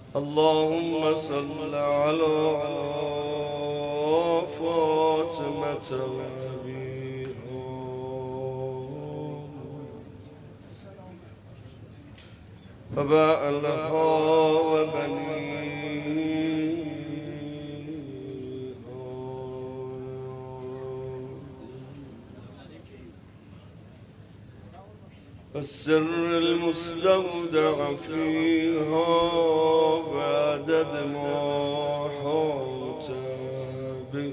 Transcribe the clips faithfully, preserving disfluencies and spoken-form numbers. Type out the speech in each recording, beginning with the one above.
اللهم صل على فاطمة وأبيها وبعلها وبنيها والسر المستودع فيها بعدد ما حاط به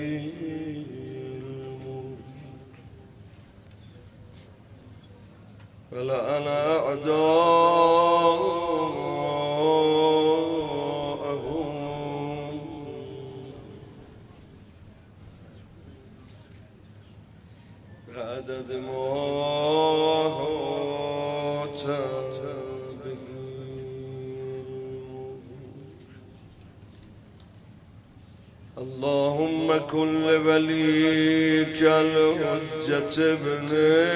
فلعن أعداءهم بعدد ما حاط به اللهم كن لوليك الحجة ابن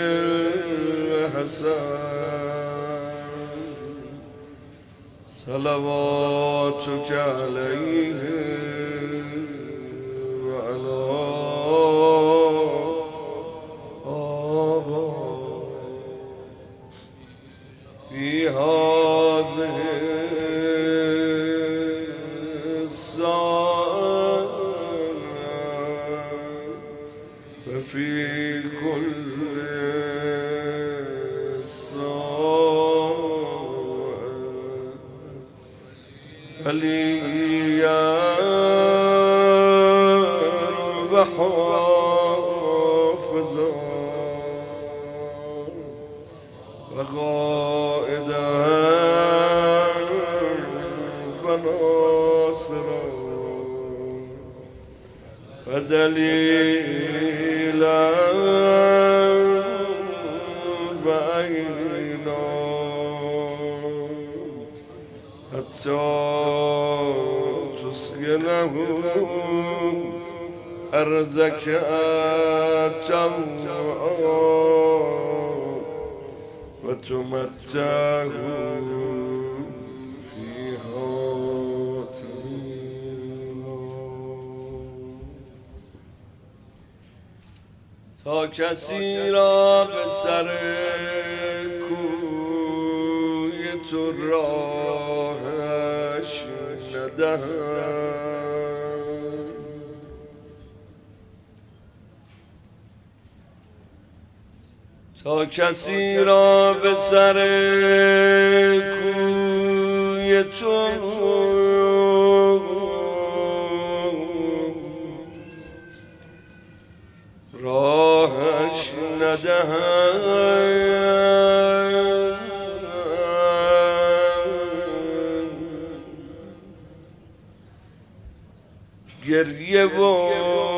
الحسن صلواتك عليه وعلى آبائه في هذه وفي كل ساعة عليا وحافظا وقائدا وناصرا ودليلا بعينا حتى تسكنه أرزك جمعا وتمتعه تا کسی را به سر کوی تو راهش ندهند تا کسی را به سر کوی تو راهش ندهند گریه و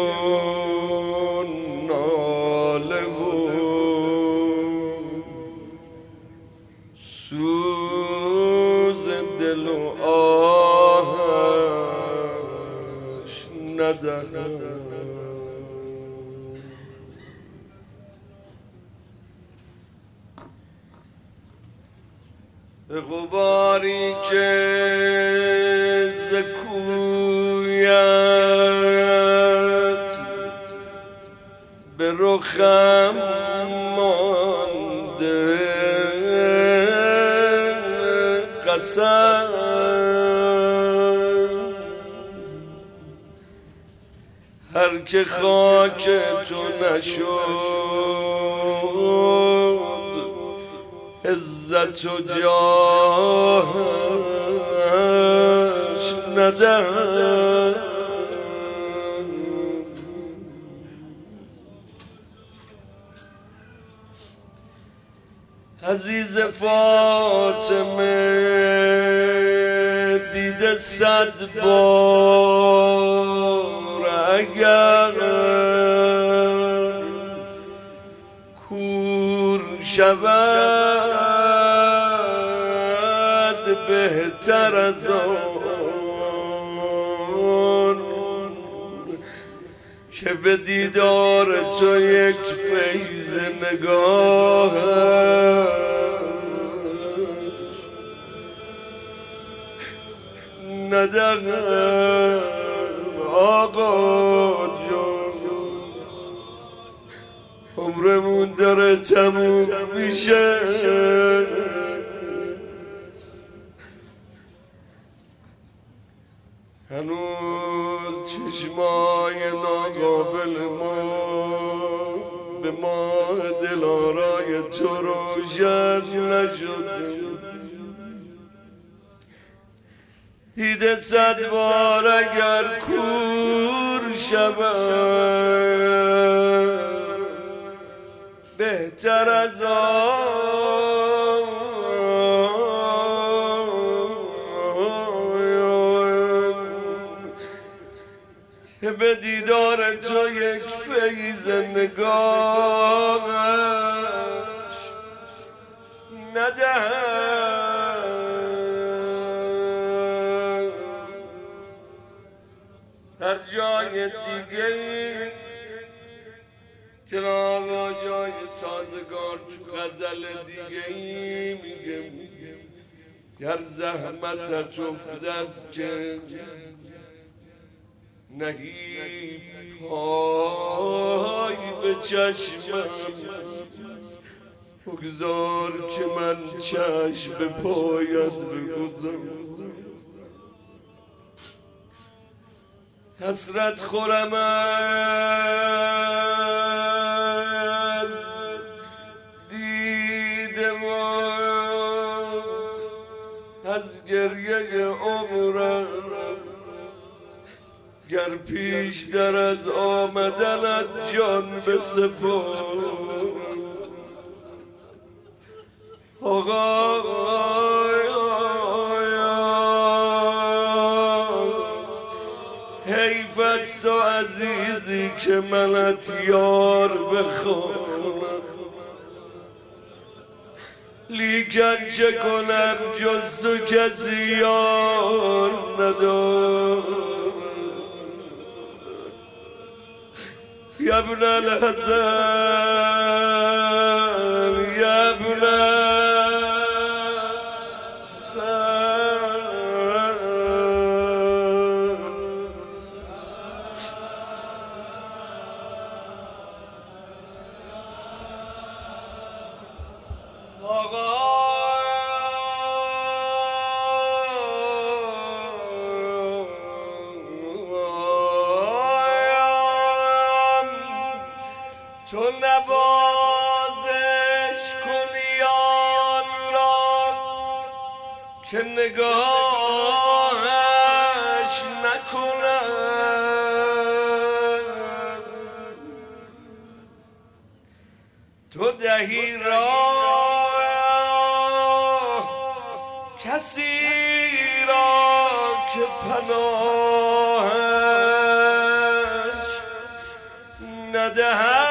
ناله و سوز دل و آهش ندهند به غباری که ز کویت به رخم مانده قسم هر که خاک تو نشد عزت و جاهش ندهند عزیز فاطمه دیده صد بار اگر کور شود بهتر از آن که به دیدار تو یک فیض نگاه ندهم آقا جان عمرمون داره تموم میشه هنوز چشمای ناقابل ما به ما دلارای تو روشن نشده دیده صد بار اگر کور شود بهتر از آن که به دیدار تو یک فیض نگاهش ندهم هر جای دیگه ای که آقا جای سازگار تو غزل دیگه ای میگه گر زحمتت افتد که نهی پای به چشمم بگذار که من چشم به پایت بگذارم حسرت خورم از دیده و از گریه عمرم گر پیش در از آمدنت جان بسپار آقا حیف است و عزیزی که منت یار بخوانم لیکن چه کنم جز تو کسی یار ندارم یا ابن الحسن یا ابن تو نوازش کنی آن را که نگاهش نکنم تو دهی راه کسی را که پناهش ندهد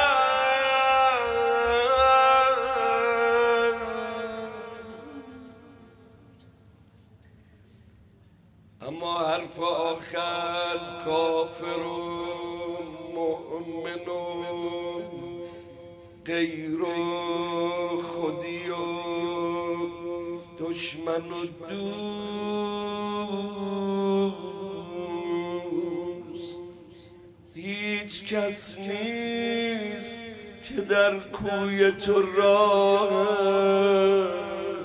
اما حرف آخر کافر و مؤمن و غیر و خودی و دشمن و دوست هیچ کس نیست که در کوی تو راه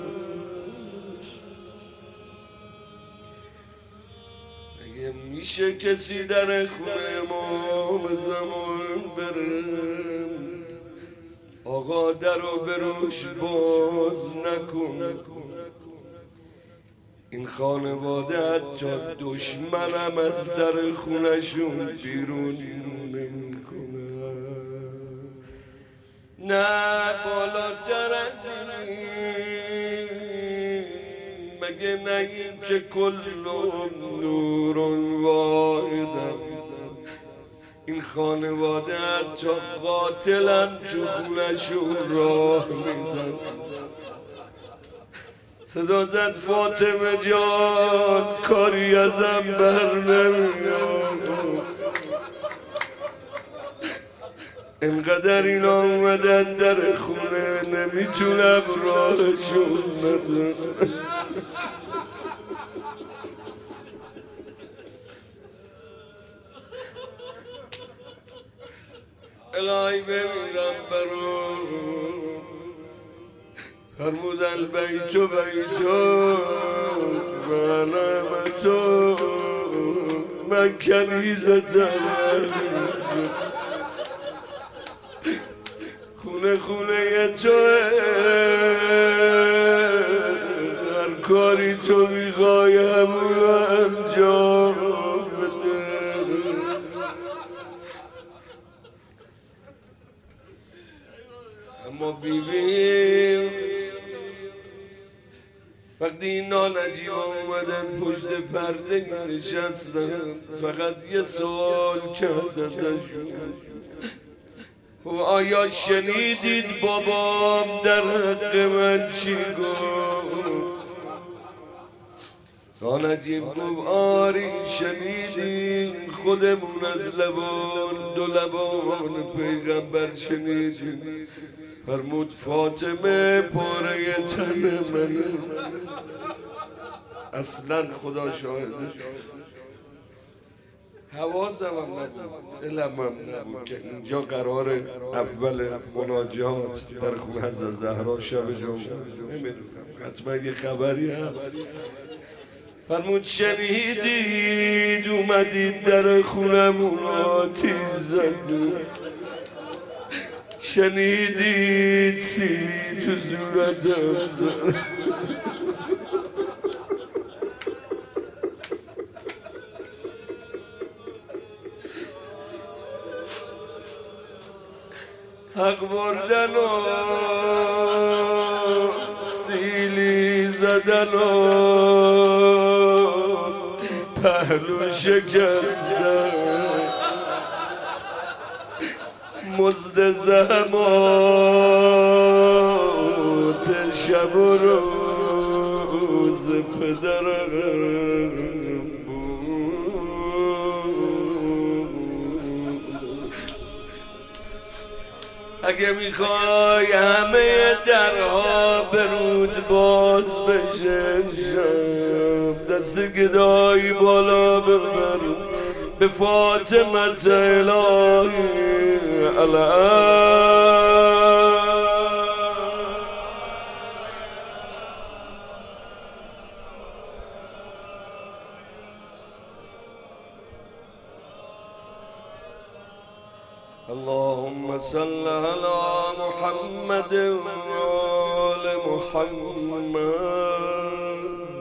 میشه کسی در خونه امام زمان بره آقا در رو بروش باز نکن این خانواده حتی دشمنم از در خونشون بیرون نمیکنه نه بالاتر از این مگه نگیم که کلهم نور واحدم این خانواده حتی قاتلم تو خونشون راه میدن صدا زد فاطمه جان کاری ازم بر نمیاد انقدر این آمدن در خونه نمیتونم راهشون بدم الهی بمیرم برو فرمود البیت و بیتو منامتو من کنیزتم خونه خونه توه هر کاری تو میخوای همون انجام بده اما بیبیم وقتی اینا نجیبا اومدن پشت پرده نشستن فقط یه سوال کرد ازشون و آیا شنیدید بابام در حق من چی گفت؟ نجیب گفت آری شنیدیم خودمون از لبان دو لبان پیغمبر شنیدیم فرمود فاطمه پاره تن من اصلا خدا شاهده حواسم هم نبود علمم نبود که اینجا قرار اول مناجات در خونه حضرت زهرا شب جمعه نمیدونم حتما یه خبری هست فرمود شنیدید اومدید در خونمون آتیش زد شنیدید سیلی تو صورتم حق بردن و سیلی زدن و پهلو شکستن مزد زحمات شب و روز پدرم اگه میخوای همه درها برود باز بشه دست گدایی بالا ببر به فاطمه الهی اللهم صل على محمد وآل محمد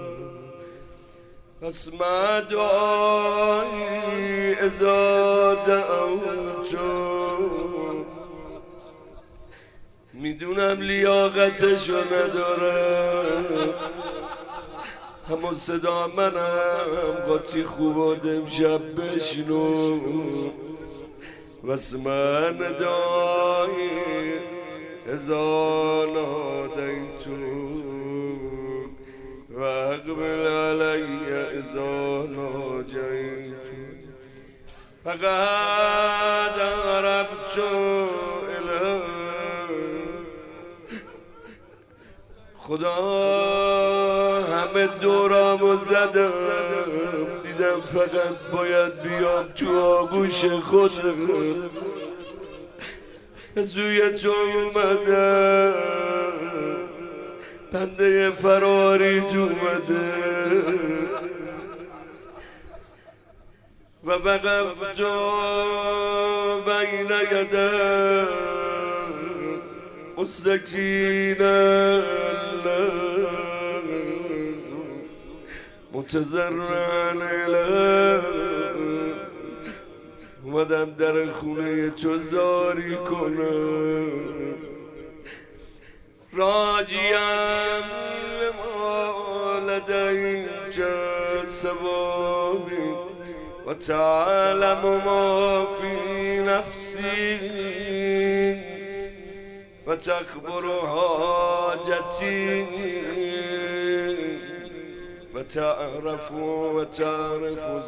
اسمع دعایی اذا دعوتو میدونم لیاقتشو ندارم همون صدا منم قاطی خوب آدم شب بشنو واسمع ندایی اذا نادیتو و اقبل علی اذا ناجیتو فقد عربت اله خدا همه دورامو زدم دیدم فقط باید بیام تو آغوش خودم سوی تو اومدم بنده فراریت اومده و وقفت بین یدم مستکینا متضرعا الیه اومدم در خونه تو زاری کنم راجیم لما لدیک ثوابی و تعلم ما فی نفسی و تخبر حاجتی و تعرف و تعرف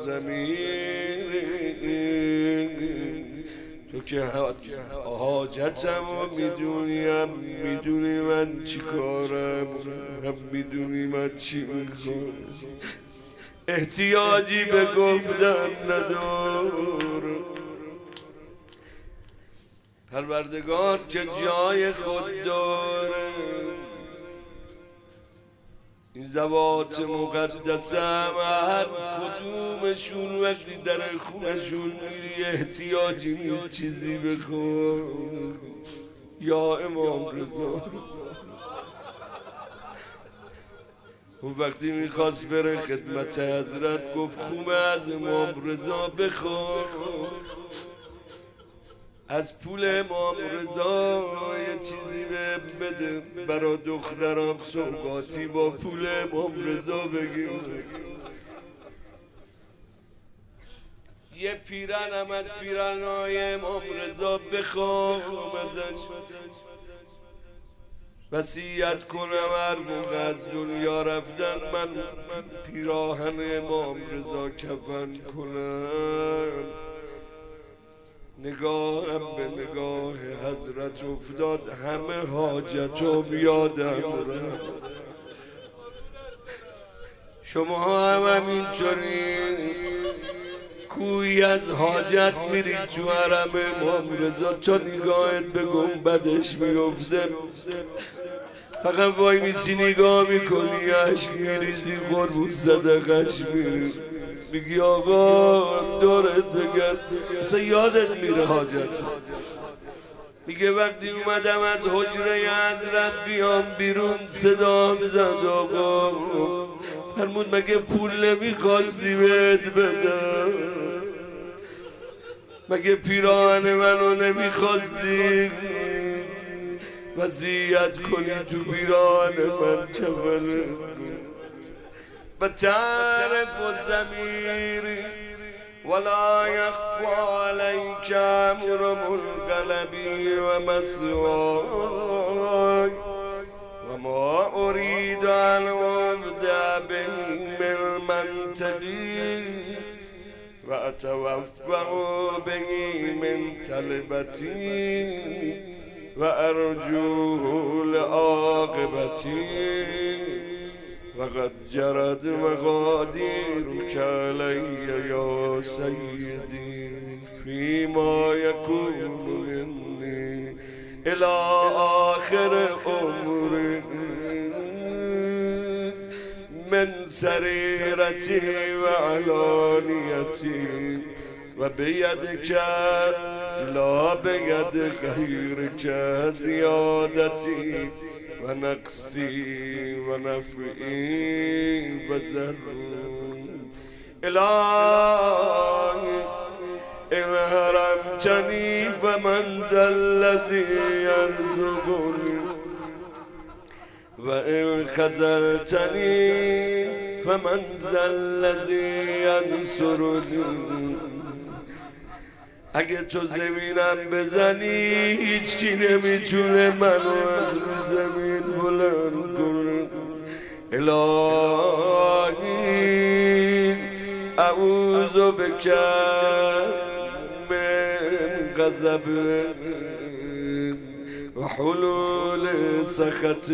زمین تو که حاجتم و میدونیم میدونی من چی کارم هم میدونی من چی میخوام احتیاجی به گفتن ندارم پروردگار که جای خود داره، این ذوات مقدسه هر کدومشون وقتی در خونشون میری احتیاجی نیست چیزی بخور. یا امام رضا اون وقتی میخواست بره خدمت حضرت گفت خوبه از امام رضا بخور، از پول امام رضا یه چیزی بده برا دخترم سوغاتی با پول امام رضا بگیر. یه پیرن همت پیرنای امام رضا بخواه ازش وصیت کنم هر موقع از دنیا رفتن من پیراهن امام رضا کفن کنم. نگاهم به نگاه حضرت افتاد، همه حاجتم یادم رفت. شما هم همینطوری کوی از حاجت میرید تو حرم امام رضا تا نگاهت به گنبدش میفته، فقط وای میسی نگاه میکنی عشق میریزی قربون صدقش میری میگی آقا دورت بگرد، اصلا یادت میره حاجت. میگه وقتی اومدم از حجره حضرت بیام بیرون صدام زد آقا، فرمود مگه پول نمیخواستی بهت بدم؟ مگه پیراهن منو نمیخواستی وصیت کنی تو پیراهن من کفن؟ بتعرف الضمير ولا يخفى عليك امر منقلبي ومسواي وما اريد ان ابدا به من منطقي واتوفع به من طلبتي وارجوه لعاقبتي وقد جرت مقاديرك علي يا سيدي فيما يكون مني إلى آخر عمري من سريرتي وعلانيتي وبيدك لا بيد غيرك زيادتي ونقصي ونفعي وزر. إلهي إن حرمتني فمن ذا الذي يرزقني وإن خذلتني فمن ذا الذي ينصرني. اگه تو زمینم بزنی هیچکی نمیتونه منو از رو زمین بلند کنه. الهی اعوذ بک من غضب و حلول سخط.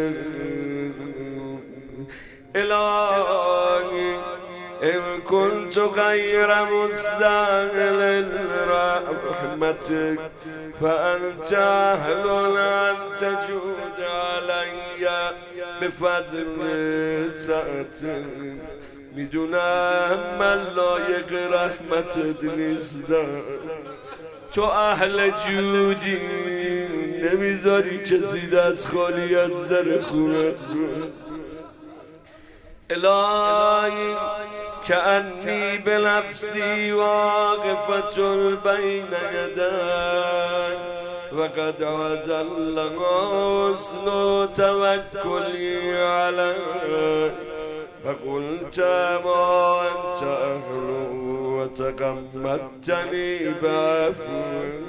الهی إن كنت غير مستاهل رحمتك فأنت أهل أن تجود علي بفضل سعتك. میدونم من لایق رحمتت نیستم، تو اهل جودی نمیذاری کسی دست خالی از در خونت رو. الهی كأني بنفسي واقفة بين يداي وقد عزل حسن توكلي عليك فقلت ما أنت أهله وتغمدتني بعفوك.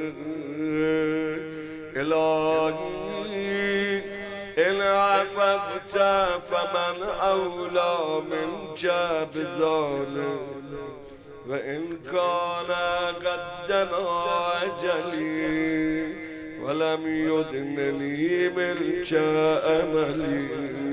إلهي إن عفوت فمن أولى منك بظالم وإن كان قد دنا أجلي ولم يدنني ملك أملي.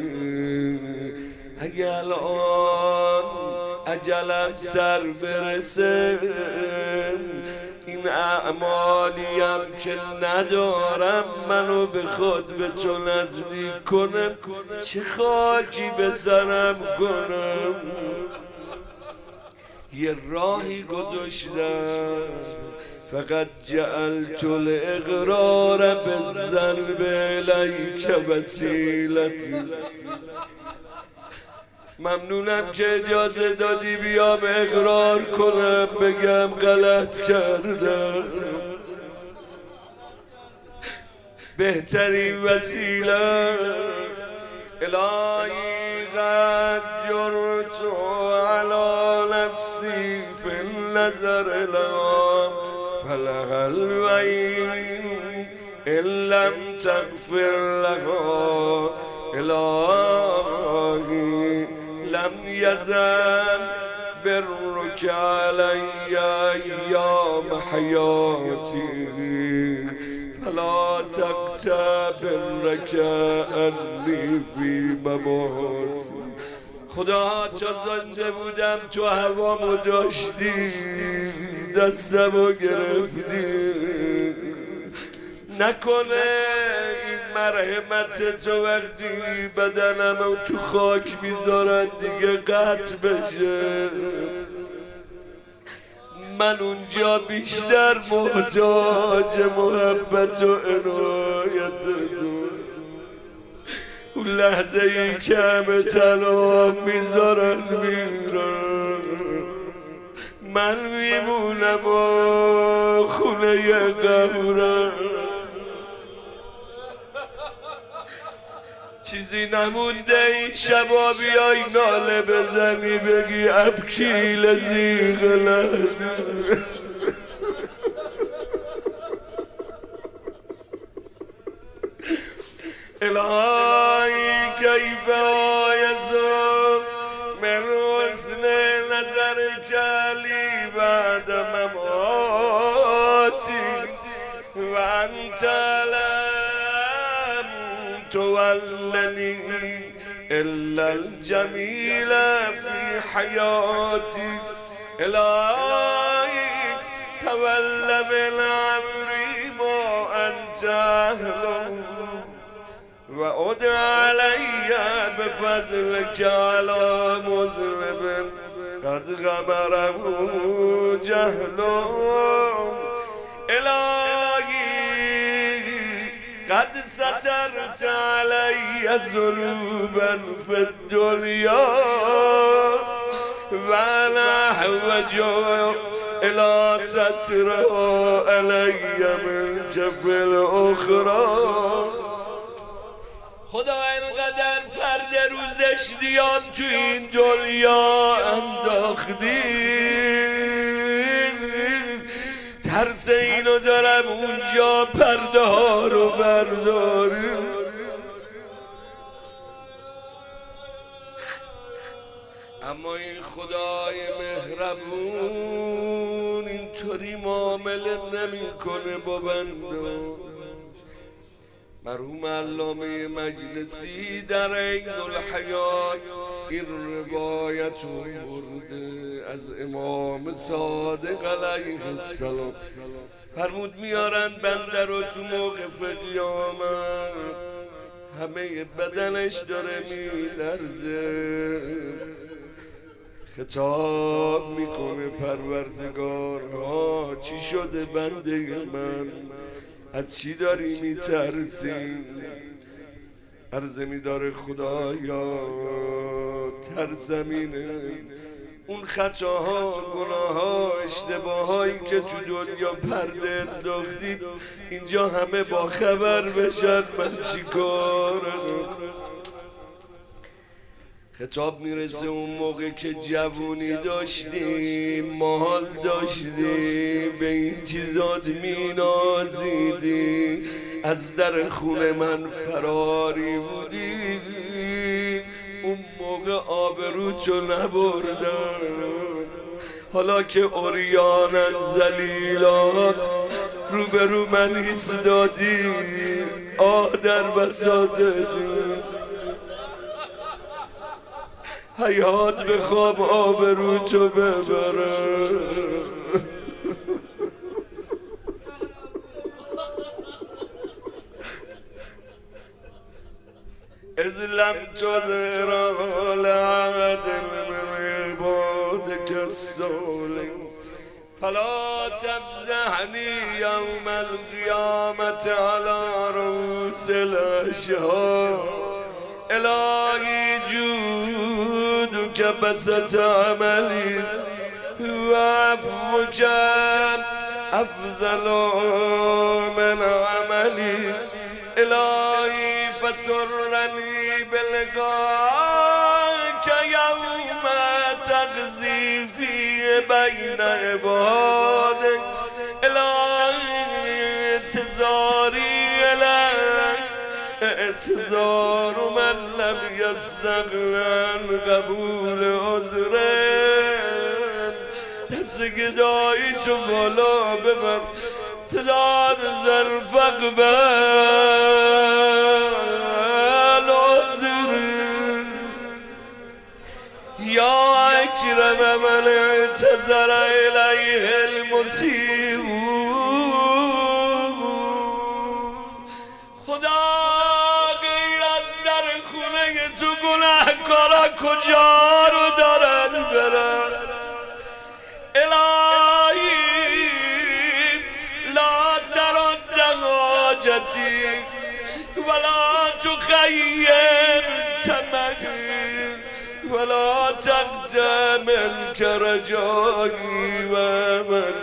اگه الان اجلم سر برسه این اعمالیم که ندارم منو به خود به تو نزدیک کنم، چه خاکی به سرم کنم. یه راهی گذاشتم، فقط جعلت الاقرار بالذنب الیک وسیلتی. ممنونم که اجازه دادی بیام اقرار کنم، بگم غلط کردم. بهترین وسیله الهی قد جرت علی نفسی فی النظر لها فلها الویل ان لم تغفر لها الهی لم یزل برک علی ایام حیاتی فلا تقتبرک انی فی مماتی. خدا تا زنده بودم تو هوامو داشتی، دستمو گرفتی. نکنه این مرحمت تو وقتی بدنمو تو خاک میذارن دیگه قطع بشه، من اونجا بیشتر محتاج محبت و عنایت تو. اون لحظه ای که همه تنها میذارن میرن، من میمونم و خونه قبرم. چیزی نمونده این شبا بیای ناله بزنی بگی ابکی لذی غلط. الهی کیف آیزم من حسن نظر جلی بعد مماتی و انت لم تولنی الا الجمیل فی حیاتی. الهی تول من عمری ما انت اهله و اد علی بفضلک علی مذنب قد غمره جهلا. الهی قد سترت علی ذنوبا فی الدنیا و انا احوج الی سترها علی منک فی الاخری. خدا اینقدر پرده رو زشتیان تو این دنیا انداختی، ترس اینو دارم اونجا پرده ها رو برداری. اما این خدای مهربون اینطوری معامله نمیکنه با بنده. مرحوم علامه مجلسی در عین الحیات این روایت رو برده از امام صادق علیه السلام. فرمود میارن بنده رو تو موقف قیامت، همه بدنش داره میلرزه، خطاب میکنه پروردگار ها چی شده بنده من، از چی داری میترسی؟ عرض میداره خدایا ترسم اینه اون خطاها گناهها اشتباهایی که تو دنیا پرده انداختی اینجا همه با خبر بشن من چی کارم. خطاب میرسه اون موقع که جوونی داشتی، مال داشتی، به این چیزات مینازیدی، از در خونه من فراری بودی، اون موقع آبروتو نبردن. حالا که عریانن ذلیلان روبرو من ایستادی، آه در بساطت حیات بخواب آبروتو ببره. لم تظهر على عبادك الصالحين فلا تفزعني يوم القيامة على رؤوس الأشهاد إلهي جودك بسط عملي وعفوك أفضل من عملي إلهي فسرني بلقائك يوم تقضي في بين عبادك إلهي انتظاري إليك اعتذار من لم يستغن عن قبول عذره دست گدایی تو بالا ببر صداد زلفق بل عذره یا اکرم من اعتذر الیه المسیء خدا غیر از در خونه تو گناهکارا کجا رو دارن برن الهی لا ترد حاجتی ولا تخیم تمنی ولا تقدم الكرجائی و من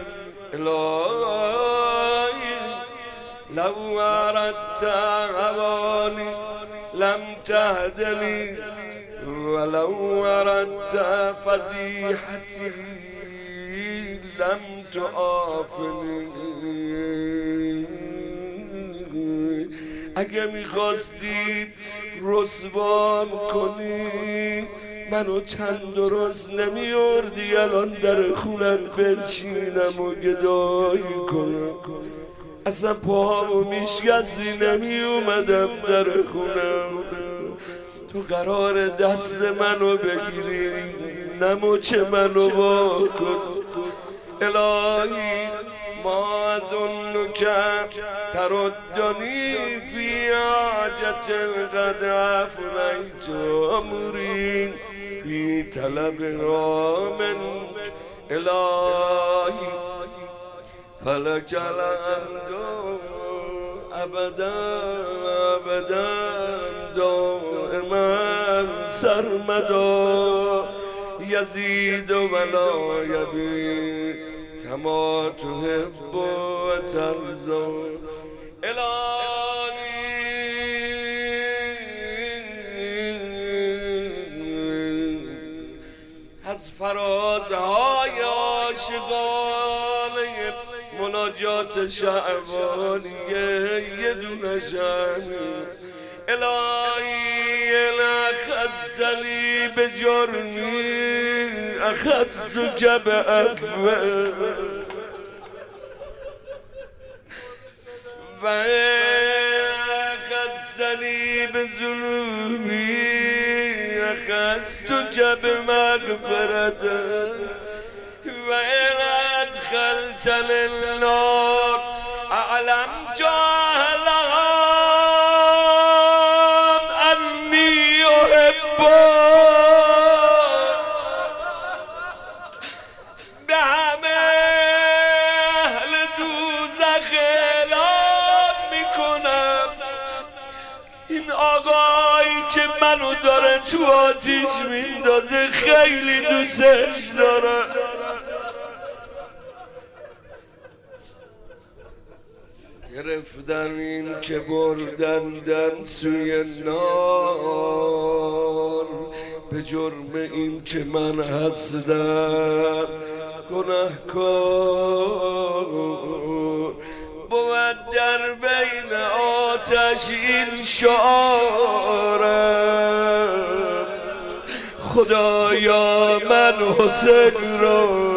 الهی لو اردت عوانی لم تهدنی ولو اردت فضیحتی لم تعافنی اگه میخواستید رسوام کنی منو چند درست نمیاردی الان در خونت بنشینم و گدایی کنم اصلا پاهامو میشکستی نمی اومدم در خونم تو قرار دست منو بگیری نموچه منو با کن الهی ما اظنک تردنی فی حاجت قد افنیت امری فی طلب منک الهی فلک الحمد ابدا ابدا دائما سرمدا یزید ولا یبید کما تحب و ترضی الهی از فرازهای عاشقانه مناجات شعبانیه یه دونه جمعی الهی اخذنی به جرمی اخذتک بعفو و اخذنی به ذنوبی اخذتک بمغفرت و ادخلت للنار اعلم جهلها انی احب به همه اهل دوزخ اعلام میکنم این آقایی که منو داره تو آتیش میندازه خیلی دوستش داره گرفتن این که بردندن سوی نار به جرم این که من هستم گناهکار بود در بین آتش این شعارم خدایا من حسین را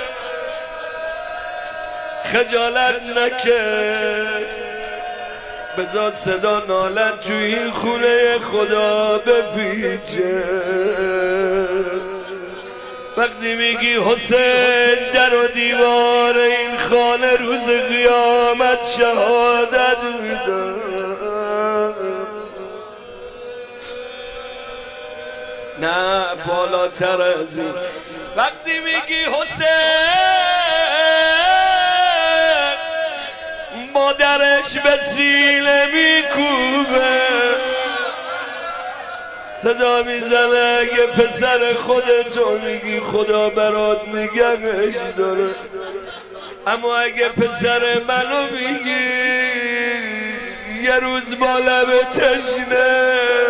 خجالت نکش بذار صدا نالت توی این خونه خدا بپیچه. وقتی میگی حسین در و دیوار این خانه روز قیامت شهادت میدم. نه بالاتر از این وقتی میگی حسین مادرش به سینه میکوبه صدا میزنه اگه پسر خودتو میگی خدا برات نگهش داره، اما اگه پسر منو میگی یه روز با لب تشنه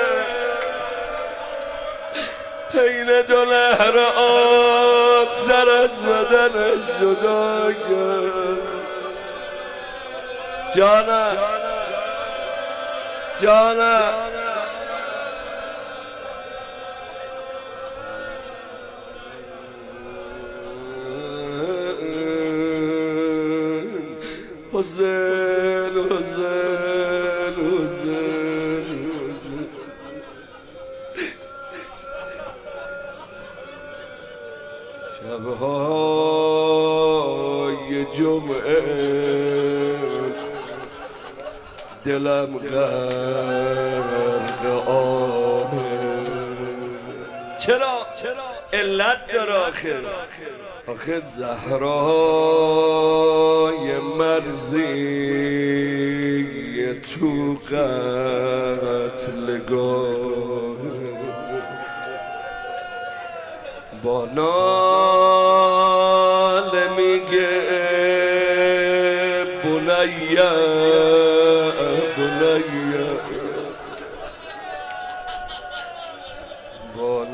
حین دو نهر آب سر از بدنش جدا کرد. جانم جانم حسین حسین حسین شبهای جمعه دلم غرق آه. چرا؟ علت داره آخر آخر زهرای مرزی تو قتلگاه با ناله میگه بنیه بنیه با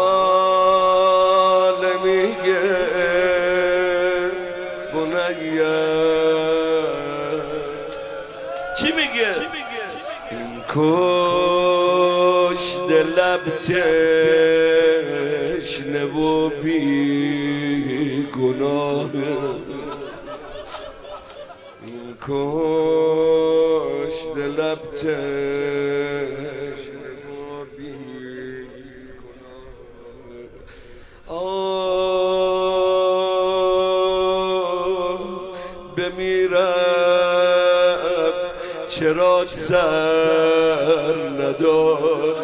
ناله میگه بنیه. چی میگه؟ این کشت لب تشنه و بی گناه، این کشت لب تشنه و بی گناه. آه بمیرم چرا سر نداری.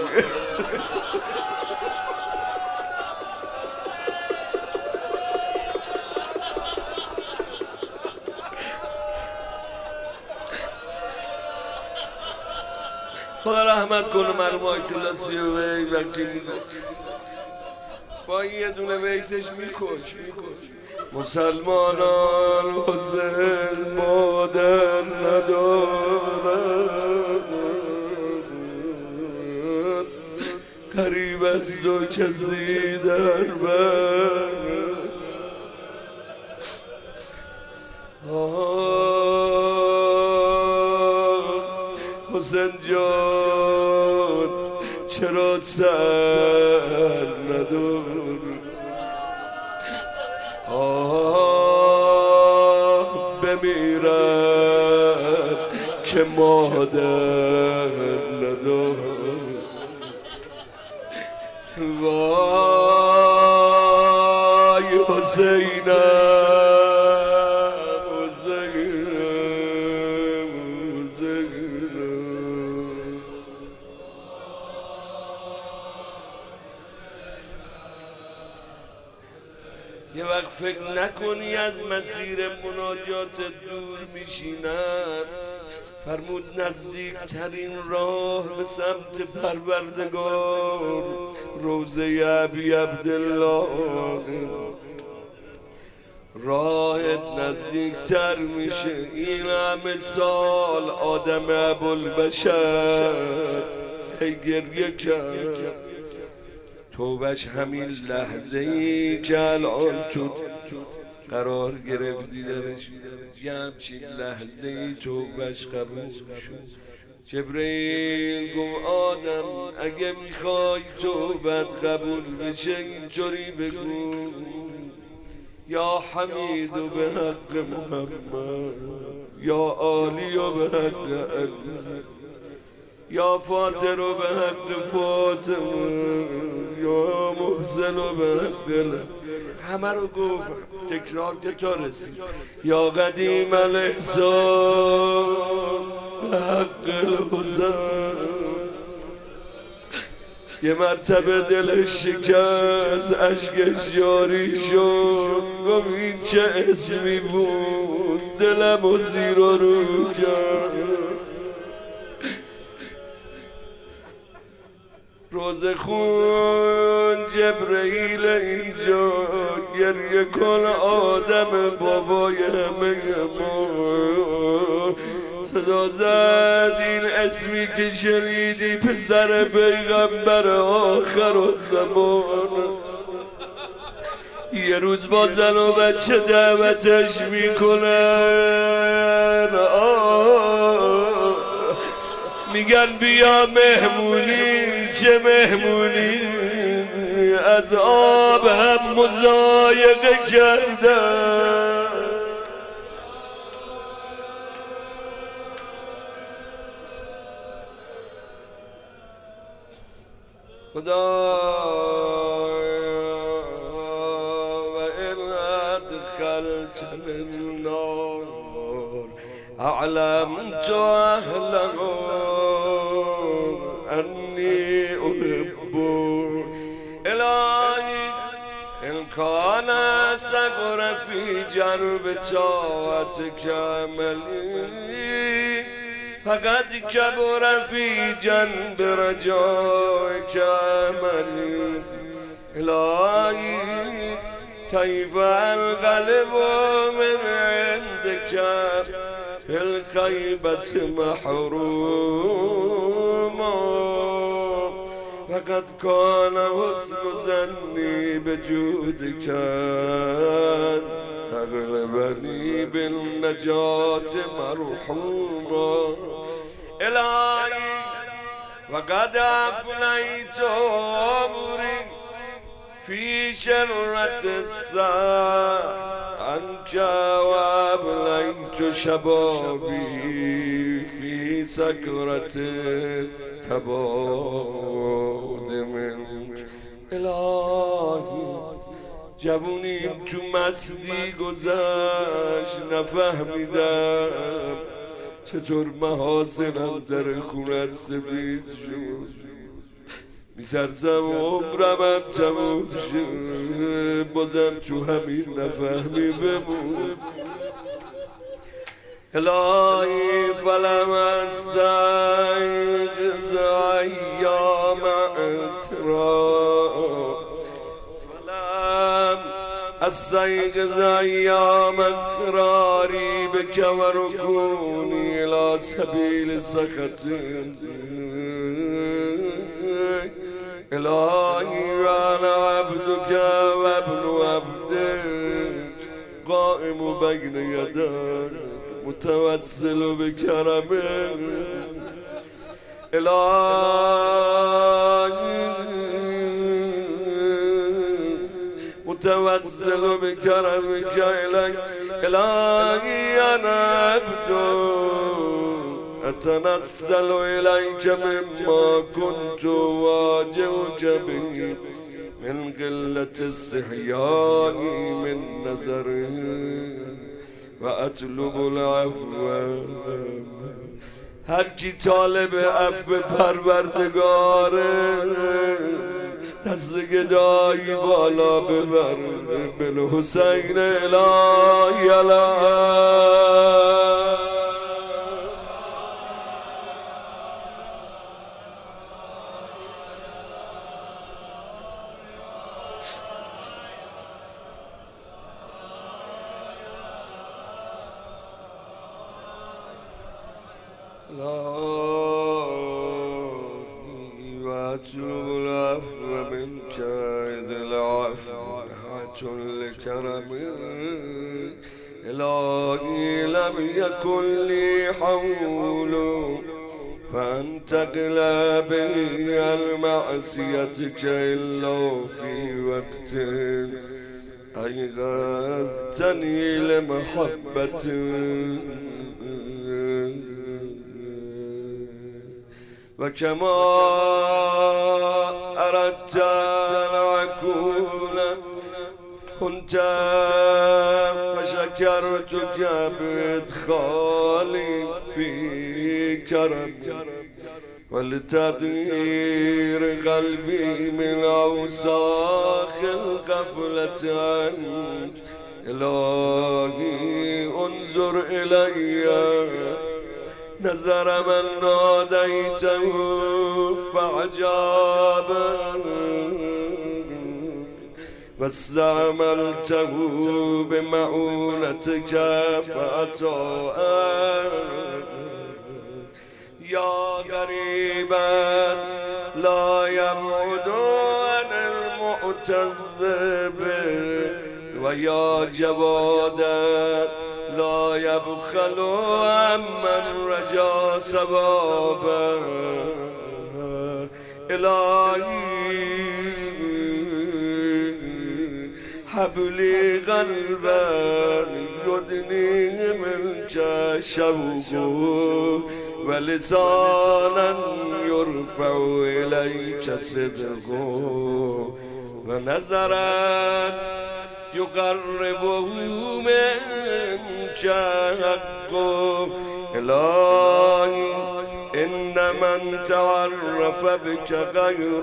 خدا رحمت کنه مرحوم آیت الله سیوی وقتی میگفت با یه دونه بیتش میکش مسلمانان حسین مادر ندارد، قریب است و کسی در بر. حسین جان چرا سر نداری. آه بمیرد که مادر نداری. وای حسینم یه وقت فکر نکنی از مسیر مناجات دور میشینم. فرمود نزدیکترین راه به سمت پروردگار روضه ابی عبدالله، راهت نزدیکتر میشه. این همه سال آدم ابوالبشر هی گریه کرد، توبش همین لحظه ای که الان تو قرار گرفتی درش، یه همچین لحظه ای توبش قبول شد. جبرئیل گفت آدم اگه میخوای توبت قبول بشه اینطوری بگو یا حمید و به حق محمد، یا عالی و به حق علی، یا فاطر و به حق فاطمه، یا محسن و به حق علی. همه رو گفت تکرار که تا رسید. یا قدیم الاحسان به حق الحسن. یه مرتبه دلش شکست، اشکش جاری شد، گفت این چه اسمی بود، دلم و زیر و رو کرد. روز خون جبرئیل اینجا، گریه کن آدم بابای همه ما. صدا زد این اسمی که شنیدی پسر پیغمبر آخر و زمان. یه روز با زن و بچه دعوتش میکنن، میگن بیا مهمونی. چه مهمونی؟ از آب هم مضایقه کردن. خدا و ان ادخلت النار اعلمت اهله انی احب الهی ان کان صغر فی جرب طاعتک عملی فقد کبر فی جنب رجائک عملی. الهی کیف انقلب من عندک بالخیبت محروما فقد کان حسن ظنی بجودک تغلبنی بالنجات مرحوما. الهی وقد افنیت عمری فی شرة الساعة عنك وابلیت شبابی فی سکرة تباعد منک. الهی جوونیم تو مستی گذشت، نفهمیدم چطور محاسنم در خونت سپید شد. میترسم عمرم تموم شد، بازم تو همین نفهمی بمون. الهی فلم استیقظ ایام اعتراف فلم استیقظ ایام اقراری بک و رکونی الی سبیل سخطک. الهی و انا عبدک و ابن عبدک قائم بین یدیک متوسل بکرمک. الهی متوسل بکرمک الیک. الهی انا عبدک اتنزل الیک مما کنت واجهک به من قلة استحیاء من نظره و اطلب العفو. هر کی طالب عفو پروردگاره دست گدایی بالا ببر. بالحسین الهی الهی و اطلب العفو منک اذ العفو نعمة لکرمک. الهی لم یکن لی حول فانتقل بی المعصیتک الا فی وقت أيقظتني لمحبة وكما أردت أن أكون كنت فشكرتك بإدخالي في كرم ولتطهير قلبي من أوساخ الغفلة عنك. إلهي انظر إلي نظر من ناديته فأجابني واستعملته بمعونتك فأطاعني. يا غريبا لا يبعد عن المعتذب ويا جوادا لا يبخل عمن رجا ثوابا. إلهي هب لي قلبا يدني منك شوقه ولسانا يرفع إليك صدقه ونظرا يقربه منك حقه. إلهي إن من تعرف بك غير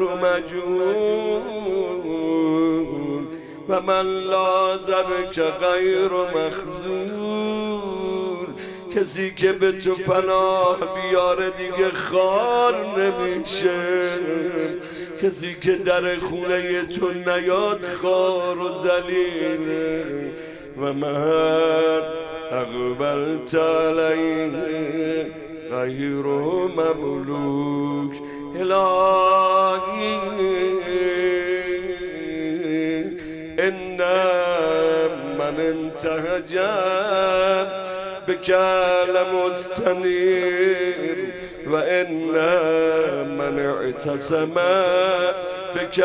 مجهول ومن لاذ بك غير مخذول. کسی که به تو پناه بیاره دیگه خار نمیشه، کسی که در خونه تو نیاد خار و ذلیله. و من اقبلت علیه غیر مملوک. الهی ان من انتهجم بك لمستنير وإن من اعتصم بك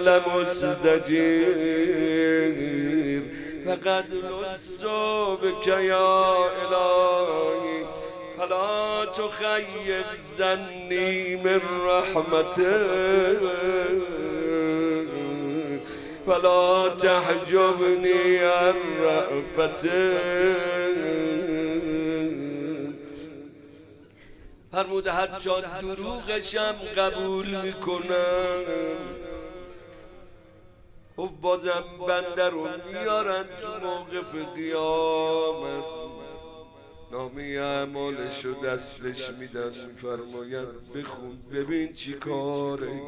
لمستجير. فقد لست بك يا إلهي فلا تخيب ظني من رحمتك ولا تحجبني عن رأفتك. فرموده حتی دروغشم قبول میکنم. و بازم بنده رو میارن تو موقف قیامت، نامه اعمالش رو دستش میدن، میفرماید بخون ببین چی کاره.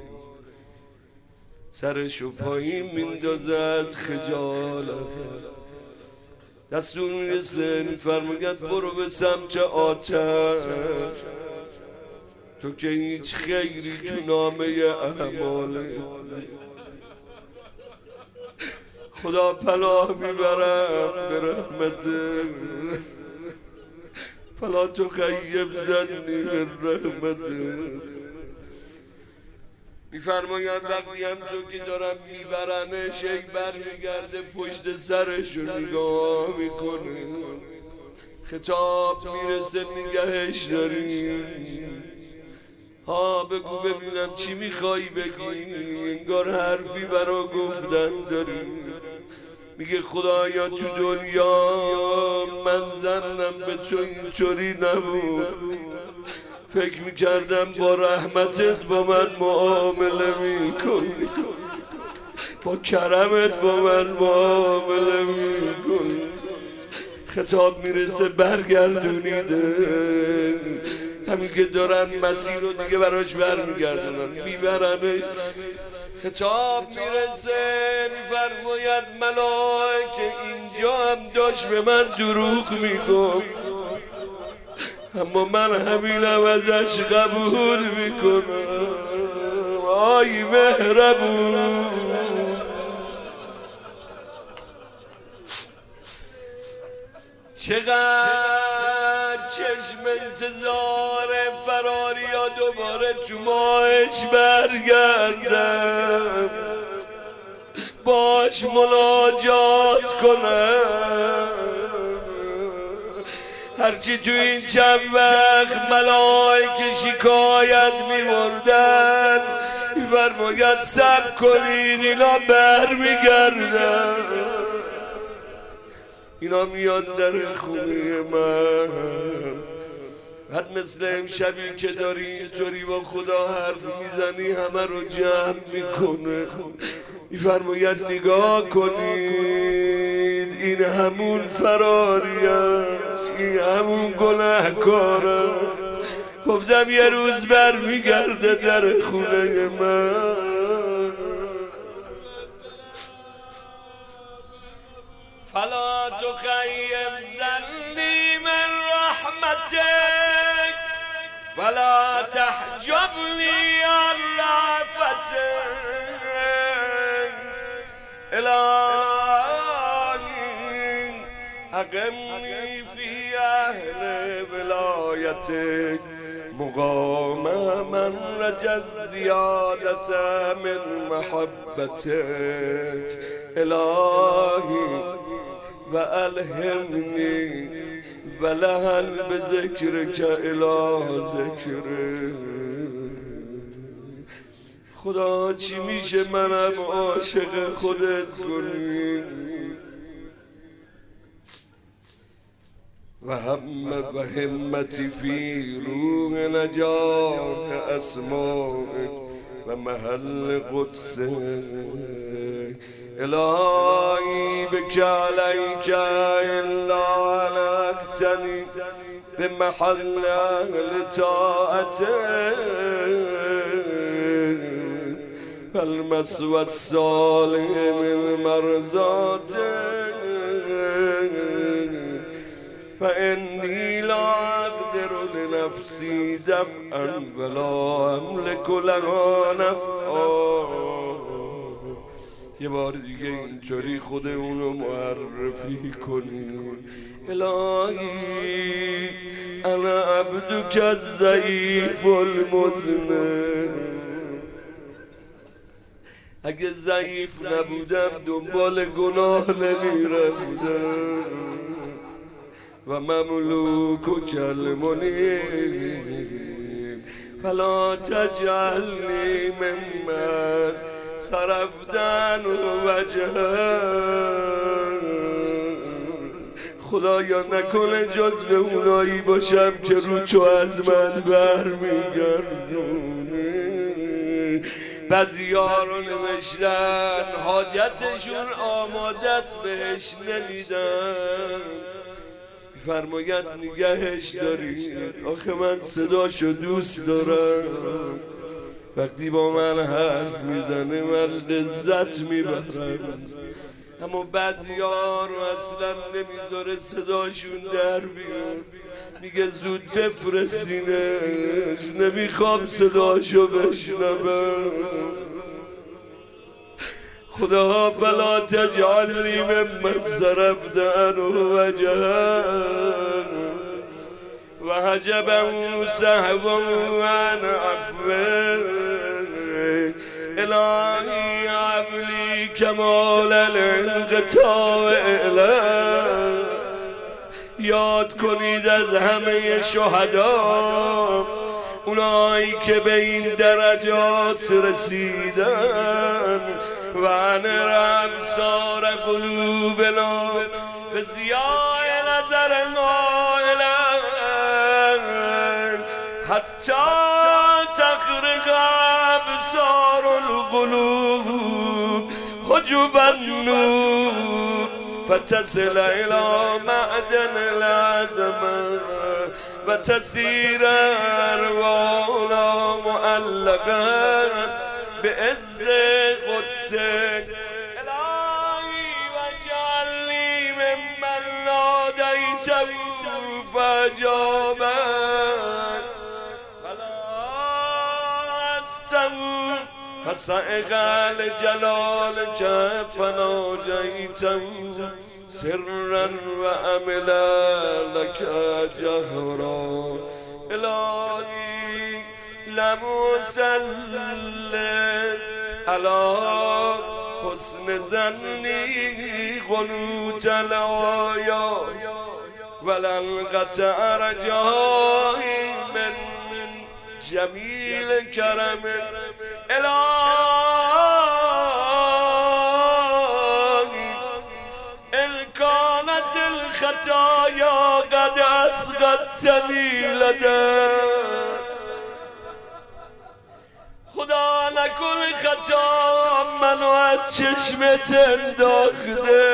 سرشو پایین میندازه از خجالت، دستور میرسه میفرماید برو به سمت آتش. تو که هیچ خیری تو نامه اعماله. خدا پناه میبرم به رحمته فلا تخیب ظنی من رحمته. میفرماید وقتی هم تو که دارم میبرنش یک بر میگرده پشت سرش رو نگاه میکنه، خطاب میرسه نگهش داری. ها بگو ببینم چی میخوایی بگی، انگار حرفی برا گفتن داری. میگه خدایا تو دنیا من زنم به تو اینطوری نبود، فکر میکردم با رحمتت با من معامله میکنی، با کرمت با من معامله میکنی. خطاب میرسه برگردونیده، همین که دارن مسیر رو دیگه براش برمیگردونن میبرنش. خطاب میرسه میفرماید ملائکه اینجا هم داشت به من دروغ میگفت، اما من همینم ازش قبول میکنم. آی مهربون، چقدر چشم انتظار فراری یا دوباره تو ماهش برگردم. باش مناجات کنم. هرچی تو این چند وقت ملائکه شکایت می‌بردن می‌فرماید صبر کنید اینا بر میگردن، اینا میاد در خونه من. بعد مثل امشبی که داری اینطوری با خدا حرف میزنی همه رو جمع میکنه، میفرماید نگاه کنید این همون فراریم، این همون گناهکارم. گفتم یه روز بر میگرده در خونه من. فلا تخیب ظنی من رحمتک ولا تحجبنی عن رأفتک. الهی اقمنی فی اهل ولایتک مقام من رجت زیادت من محبتک. الهی و الهمنی ولهل بذکرک الی ذکرک. خدا چی میشه منم عاشق خودت کنی؟ و هم و همتی فی روح نجات اسمائک و محل قدسک. الهی بک علیک الا علقتنی بمحل اهل طاعتک فالمثوى الصالح من مرضاتک. فإني لا أقدر لنفسي دفعا ولا أملك لها نفعا. یه بار دیگه اینطوری خود اونو معرفی کنیم. الهی انا عبدک الضعیف المذنب. اگه ضعیف نبودم دنبال گناه نمیرفتم. و مملوک کالمنیب فلا تجعلنی ممن صرفتن وجهک. خدایا نکنه جز به اونایی باشم که رو تو از من برمیگردونی. بعضی ها رو نوشتن حاجتشون آماده است بهش نمیدن، فرماید نگهش دارید. آخه من صداشو دوست دارم، وقتی با من حرف میزنه من لذت میبرم. اما بعضی ها رو اصلا نمیذاره صداشون در بیاد، میگه زود بفرستینش، نمیخوام صداشو بشنوم. خدا فلا تجعلنی ممن صرفت عنه وجهک و حجبه سهوا عن عفوک. الهی هب لی کمال الانقطاع الیک. یاد کنید از همه شهدا، اونایی که به این درجات رسیدن. و انر ابصار قلوبنا به ضیاء نظرنا الیک حتی تخرق ابصار القلوب حجب النور فتصل الى معدن العظمه و تسیر ارواحنا معلقا بعز قدسک. الهی واجعلنی ممن نادیته فاجابک ولا عصیته فصعق لجلالک فناجیته سرا و عملا لک جهرا. الهی لم أسلط على حسن زنی قنوت الآیات ولن قطع رجایی من جمیل کرم الهی ان كانت الخطايا قد اسقطتني لدى خدا نکن خطا منو از چشمت انداخته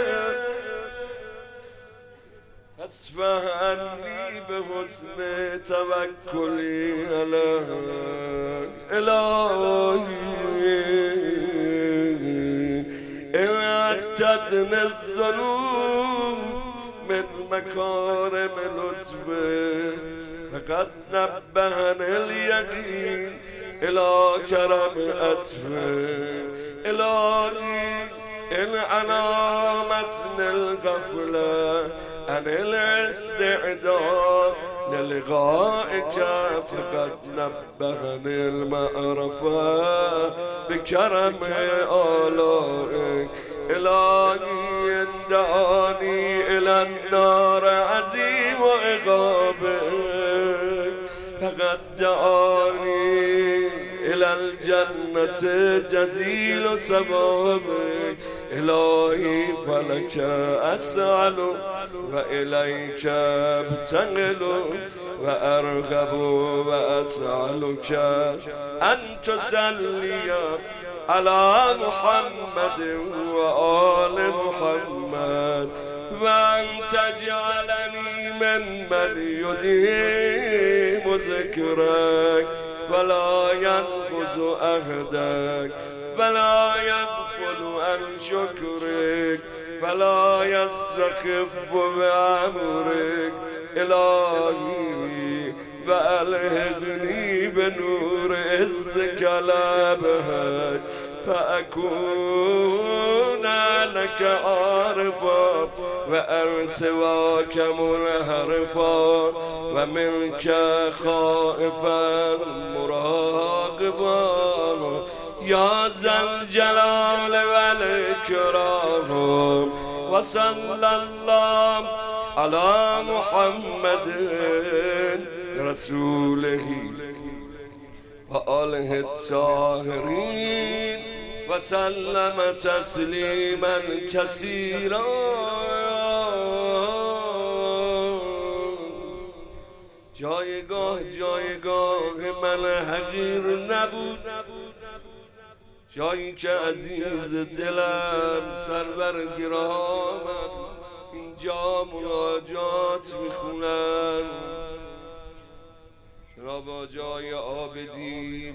پس فهمی به حسن توکلی علیک الهی ان عدتنی الذنوب من مکارم لطفه فقد نبهنی الیقین الى کرم عطفه الهی ان علامتنی الغفله عن الاستعداد للقائك فقد نبهني المعرفة بكرم آلائك إلهي إن دعاني إلى النار عظيم عقابك فقد دعاني إلى الجنة جزيل ثوابك إلهي فلك أسأل وإليك أبتهل وأرغب وأسألك أن تصلي على محمد وآل محمد وأن تجعلني ممن يديم ذكرك ولا ينقض عهدك ولا يغفل عن شكرك ولا يستخف بأمرك إلهي وألهدني بنور عزك الأبهج فأكون لك عارفا وأن سواك منحرفا ومنك خائفا مراقبا يا ذا الجلال والإكرام وصلى الله على محمد رسوله وآله الطاهرين وسلم تسليما كثيرا جایگاه جایگاه من حقیر نبود جایی که عزیز دلم سرور گرامم اینجا مناجات میخونن جناب آجای عابدی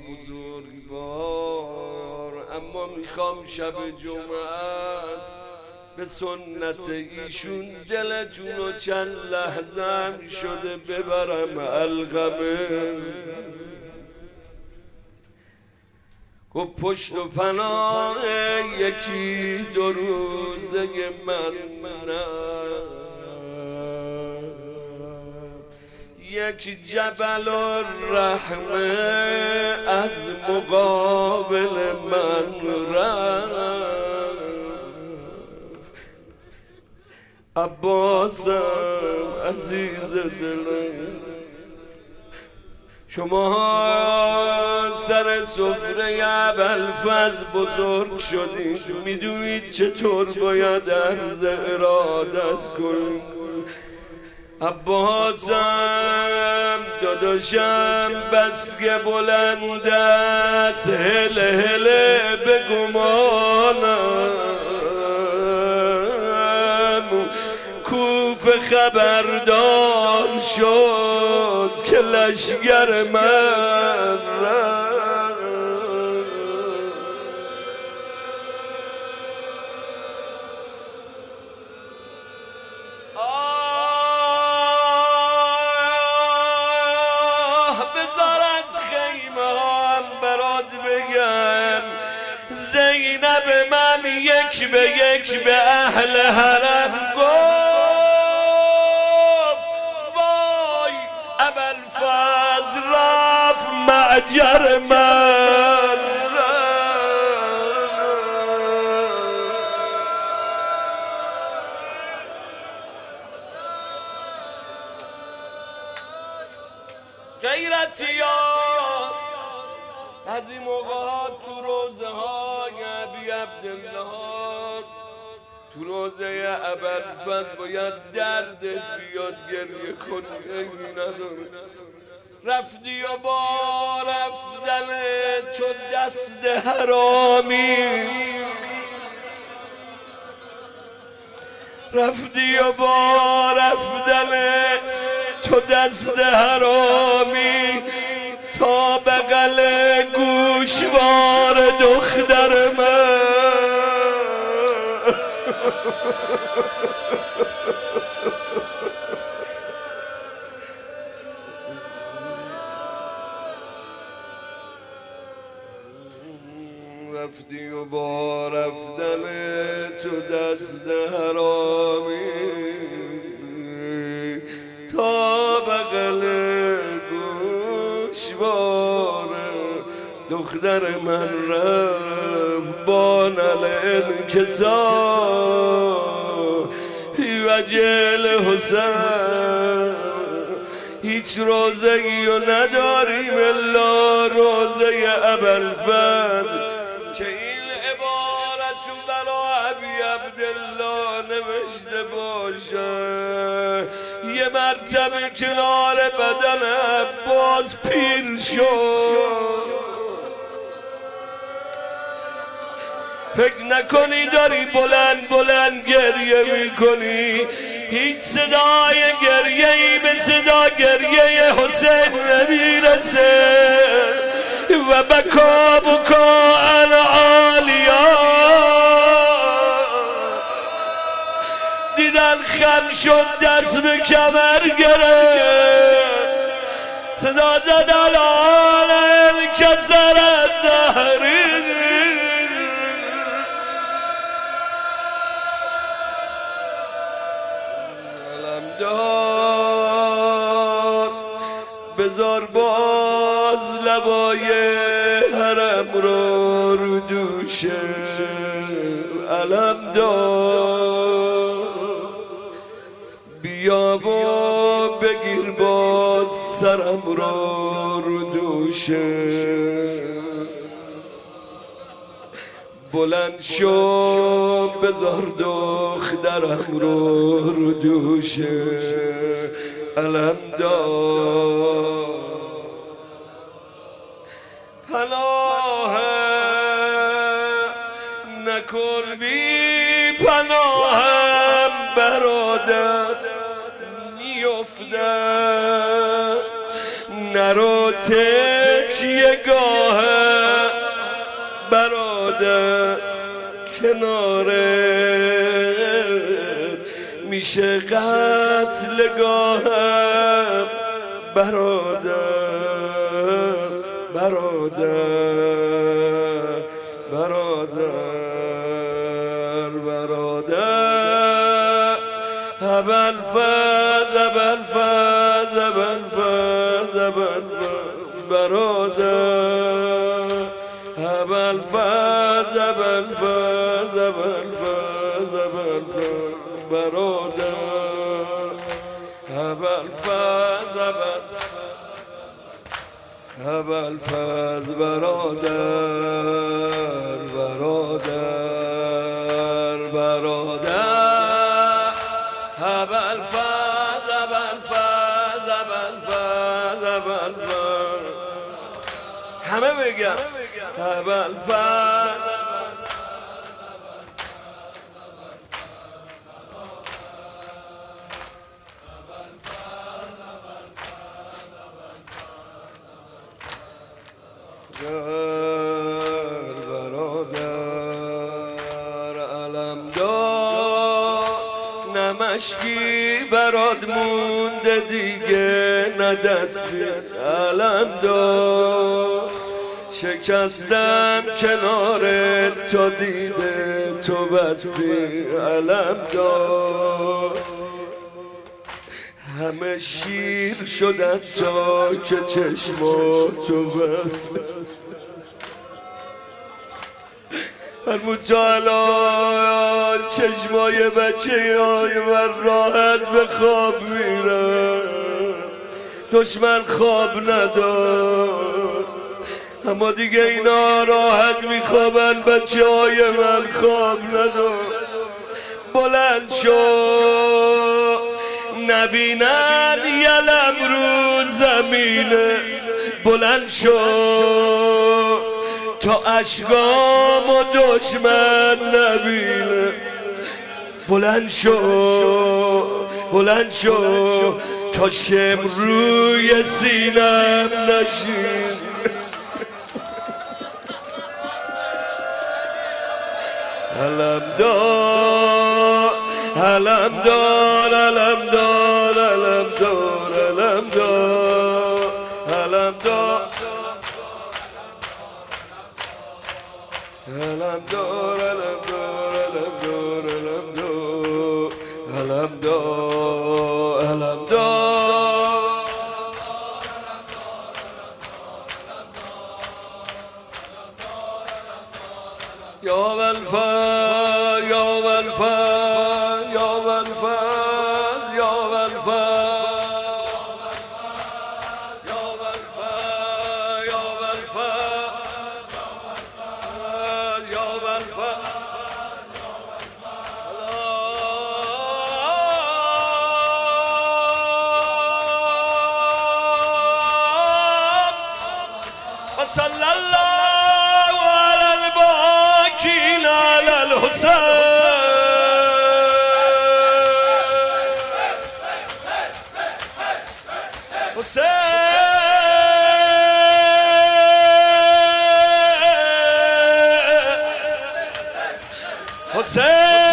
بزرگوار اما میخوام شب جمعه است به سنت ایشون دلتون رو چند لحظه هم شده ببرم القمه گفت پشت و پناه یکی دو روزه من یک جبل الرحمه از مقابل من رفت عباسم عزیز دلم شما سر سفره ابوالفضل بزرگ شدید میدونید چطور باید عرض ارادت کنید عباسم داداشم بس که بلند است هله هله بگمانم کوفه خبردار شد که لشگر من رفت آه بذار از خیمه هم برات بگم زینب من یک به یک به اهل حرم گفت ابوالفضل رفت معجر من غیرتی ها از این موقع ها تو روزه های ابی عبدالله، تو روزه ابوالفضل باید دردت بیاد گریه کنی، اینی نداره. رفتی و با رفتن تو دست حرامی، رفتی و با رفتن تو دست حرامی تا بغل گوشوار دختر من. رفتی و با رفتن تو دست حرامی تا بغل گوشوار دختر من رفت با نل انکسار وجل حسین. هیچ روزه ای و نداریم الا روزه ابوالفضل که این عبارت و برا ابی عبدالله نوشته باشه. یه مرتبه کنار بدن عباس پیر شد، فکر نکنی داری بلند بلند گریه میکنی، هیچ صدای گریه ای به صدا گریه حسین نمیرسه. و بکا بکا العالیا، دیدن خم شد دست به کمر گرفت، صدا زد الان الکسر الزهری. بذار باز لبای حرم رو رو دوشه علم دار، بیا و بگیر باز سرم رو رو دوشه. بلند شو بذار دخترم رو رو دوشه علم دار. پناه نکن بی پناهم برادر میافتم، نرو تکیه گاه برادر کنارت میشه قتل گاهم برادر برادر برادر برادر. ابوالفضل ابوالفضل ابوالفضل ابوالفضل برادر، ابوالفضل ابوالفضل ابوالفضل ابوالفضل برادر، ابوالفضل ابوالفضل برادر برادر برادر. ابوالفضل ابوالفضل ابوالفضل ابوالفضل، همه بگم ابوالفضل. برادر علم دار، نمشکی برات مونده دیگه ندستی علم دار. شکستم کنار تو دیده تو بستی علم دار. همه شیر شدن تا که چشماتو بستی، الان چشمای بچه های من راحت به خواب میرن. دشمن خواب ندار، اما دیگه اینا راحت میخوابن، بچه های من خواب ندار. بلند شو نبینن یلم رو زمینه، بلند شو تا اشکام و دشمن نبینه. بلند شو بلند شو تا شم روی سینم نشین. علم دار علم دار علم دار علم دار علم دار علم دار علم دار علم دار علم دار علم دار علم دار. یا والفا یا والفا یا والفا یا والفا یا والفا یا والفا یا والفا. صلی الله علی الباقین علی الحسین. حسین حسین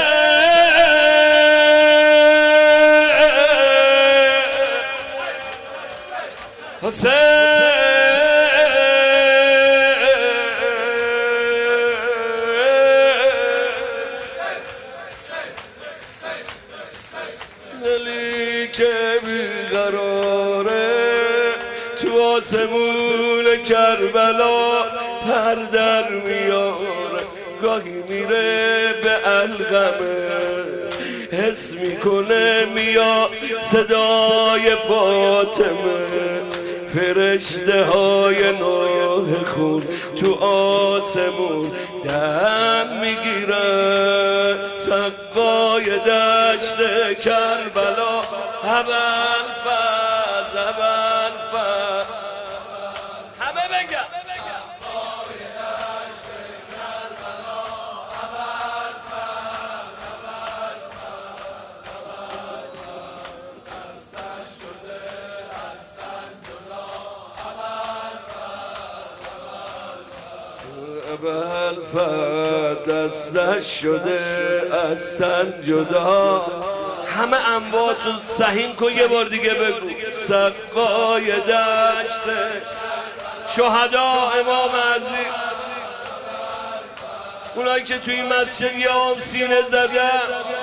حسین دلی که بیقراره تو آسمون کربلا پر در میاره، گاهی میره به القمه حس میکنه میا صدای فاطمه. فرشته های نوح خون تو آسمون دم میگیرن، سقای دشت کربلا ابوالفضل ابوالفضل. همه بگن ابوالفضل دستش شده از سن جدا. همه امواتو سهیم کن یه بار دیگه بگو. سقای دشت شهدا امام عظیم، اونایی که توی مسجد یه عام سینه زدن.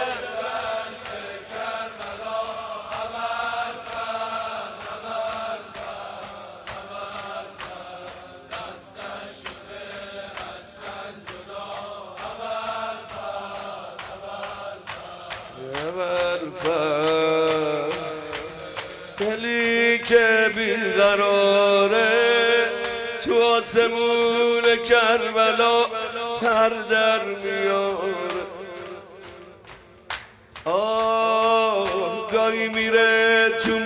دلی که بیقراره تو آسمون کربلا پر در میاره. آه گاهی میره تو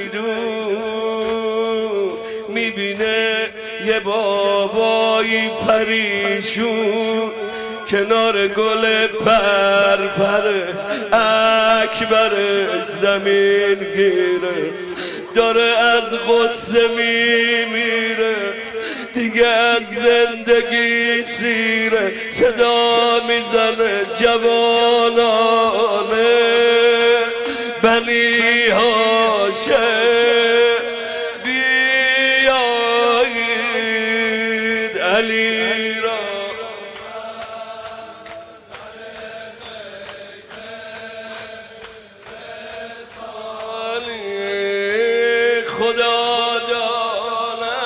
میدون میبینه یه بابایی پریشون کنار گل پر پر اکبر زمین گیره، داره از غصه میمیره دیگه از زندگی سیره. صدا میزنه جوانانه بنی هاشم بیایید علی را. خدا داند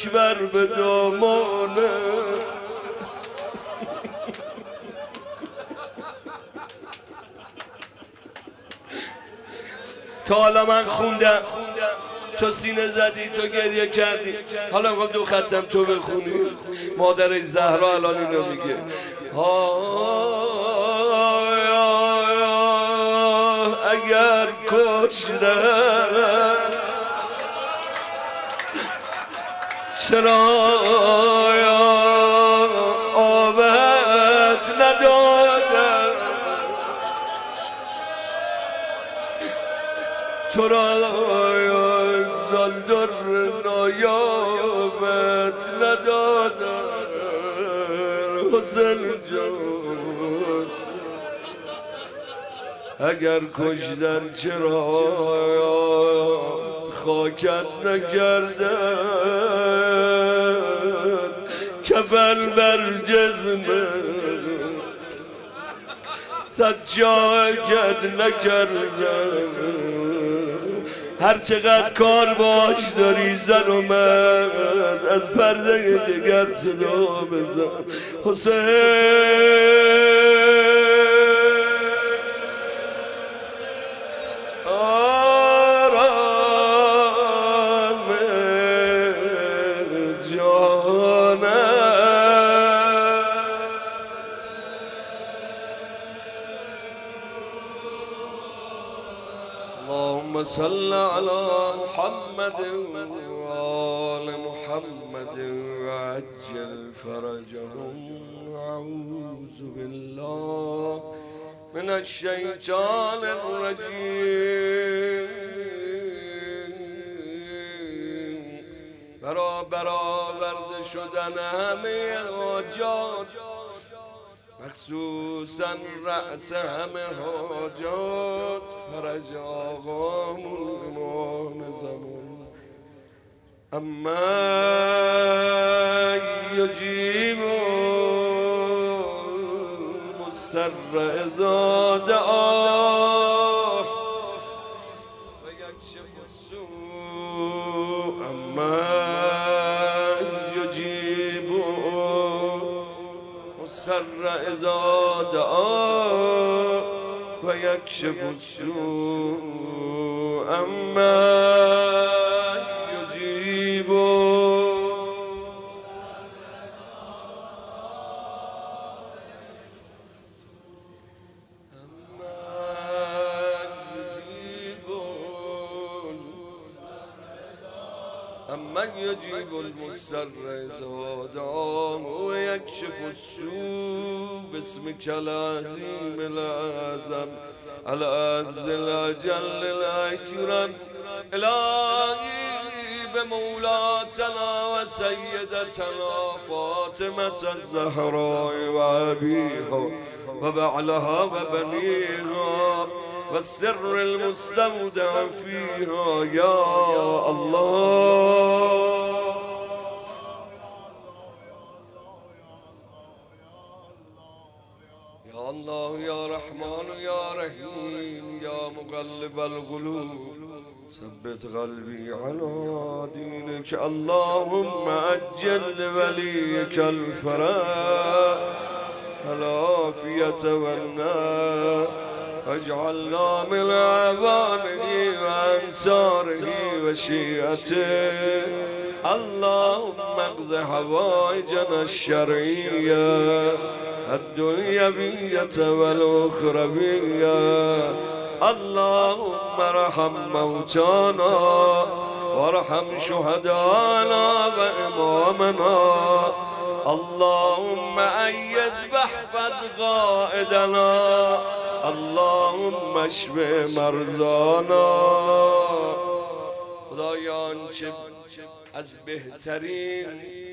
اکبر به دامانه. تا حالا من خوندم تو سینه زدی، تو گریه کردی، حالا میخوام دو ختم تو بخونی. مادر زهرا الان اینو میگه اگر کشتن چرا آبت ندادن، تو را زندر نایابت ندادن. حسین جان اگر کشتن چرا خاکت نکردن، کفن بر جسمه سجاکت نکردن. هر چقدر کار باش داری زن و مرد، از پرده جگر صدا بزن. حسین آرام جانم. اللهم صل على محمد وآل محمد وعجل فرجهم. أعوذ بالله من الشيطان الرجيم. برا برآورده شدن همه حاجات، مخصوصا رأس همه حاجات، فرج آقامون امام زمان. اما یجیب مضطر اذا دعاه و یکشف السوء. اما یجیب مضطر اذا دعاه و یکشف السوء. اما یجیب أمن يجيب المضطر إذا دعاه ويكشف السوء. باسمك العظيم الأعظم الأعز الأجل الأكرم. إلهي بمولاتنا وسيدتنا فاطمة الزهراء وأبيها وبعلها وبنيها والسر المستودع فيها يا الله. يا الله يا رحمن يا رحيم يا مقلب القلوب ثبت قلبي على دينك. اللهم أجل لوليك الفرج العافية والنار، واجعلنا من أعوانه وأنصاره وشيعته. اللهم اقض حوائجنا الشرعية الدنيوية والأخروية. اللهم ارحم موتانا وارحم شهدانا وإمامنا. اللهم أيد واحفظ قائدنا. اللهم اشف مرضانا. خدایا آنچه از بهترین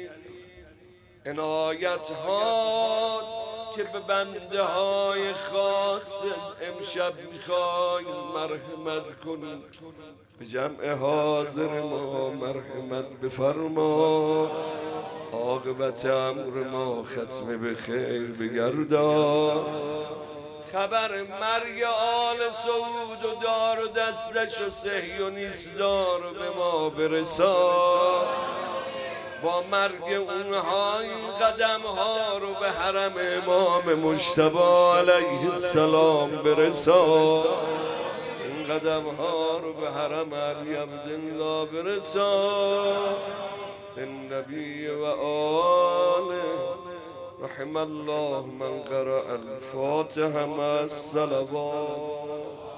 عنایت ها که به بنده های خاص امشب میخوای مرحمت کن. به جمع حاضر ما مرحمت بفرما. عاقبت امر ما ختم به خیر بگردان. خبر مرگ آل سعود و دار و دستش و صحی و نیستدار به ما برسان. با مرگ اونها این قدم ها رو به حرم امام مجتبی علیه السلام برسان، این قدم ها رو به حرم علی عبدالله برسان. النبی و آله رحم الله من قرأ الفاتحه مع الصلوات.